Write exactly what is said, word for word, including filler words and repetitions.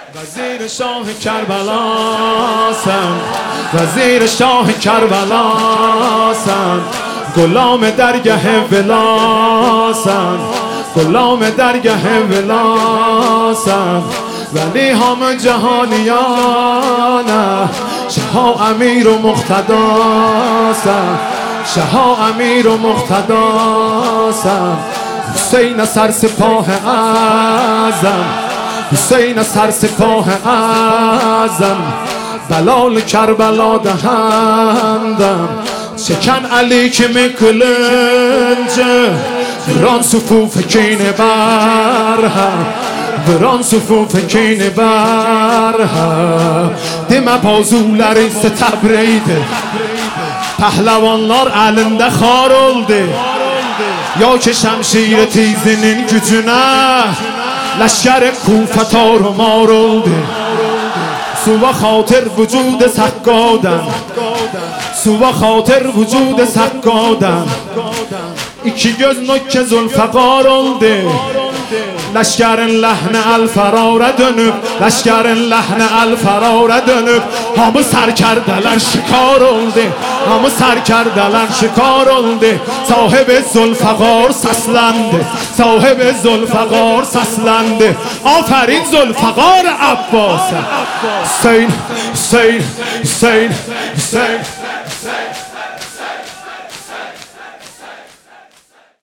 وزیر شاه کربلاسم، وزیر شاه کربلاسم، غلام درگه ولاسم، غلام درگه ولاسم، ولی همه جهانیانه شاه امیر و مقتداسم، شاه امیر و مقتداسم. حسین سر سپاه اعظم، حسین سر سپاه اعظم، بلال کربلا دهندم، شکن علی که میکلنجه وران صفوف کین برهم، وران صفوف کین برهم. دم بازuları stebreydi, pəhləvanlar əlində xar oldu. Ya ki şəmşir tizinin gücünə لشکر کوفه تارمار oldu. سوى خاطر وجود سقادم، سوى خاطر وجود سقادم. iki göz nökke zulfaqar oldu. Leşkerin lehne el ferara dönüp, leşkerin lehne el ferara dönüp, hamı serkerdeler şikar oldu, hamı serkerdeler şikar oldu. Sahibi zulfaqar seslendi, sahibi zulfaqar seslendi. Aferin Zulfaqar Abbas'a. Hüseyin, Hüseyin, Hüseyin, Hüseyin.